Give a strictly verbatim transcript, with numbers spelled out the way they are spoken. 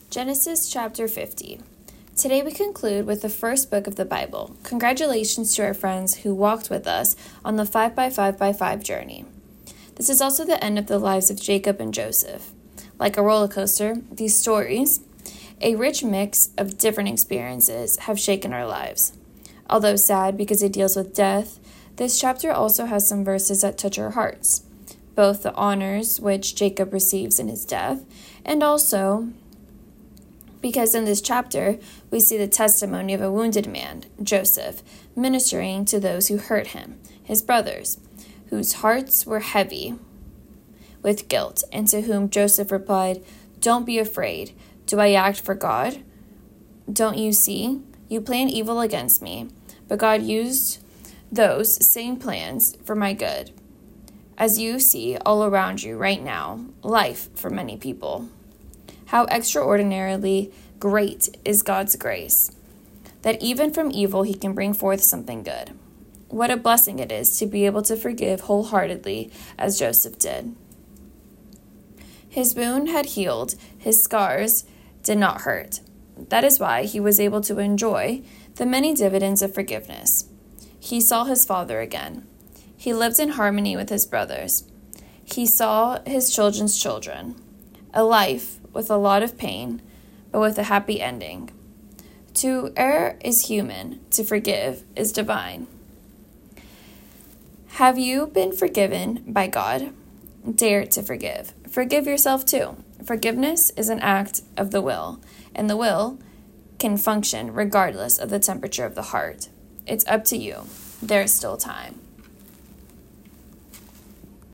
Genesis chapter fifty. Today we conclude with the first book of the Bible. Congratulations to our friends who walked with us on the five by five by five journey. This is also the end of the lives of Jacob and Joseph. Like a roller coaster, these stories, a rich mix of different experiences, have shaken our lives. Although sad because it deals with death, this chapter also has some verses that touch our hearts, both the honors which Jacob receives in his death, and also because in this chapter, we see the testimony of a wounded man, Joseph, ministering to those who hurt him, his brothers, whose hearts were heavy with guilt, and to whom Joseph replied, "Don't be afraid. Do I act for God? Don't you see? You plan evil against me, but God used those same plans for my good. As you see all around you right now, life for many people. How extraordinarily great is God's grace, that even from evil he can bring forth something good. What a blessing it is to be able to forgive wholeheartedly as Joseph did. His wound had healed, his scars did not hurt. That is why he was able to enjoy the many dividends of forgiveness. He saw his father again. He lived in harmony with his brothers. He saw his children's children. A life with a lot of pain, but with a happy ending. To err is human, to forgive is divine. Have you been forgiven by God? Dare to forgive. Forgive yourself too. Forgiveness is an act of the will, and the will can function regardless of the temperature of the heart. It's up to you. There's still time.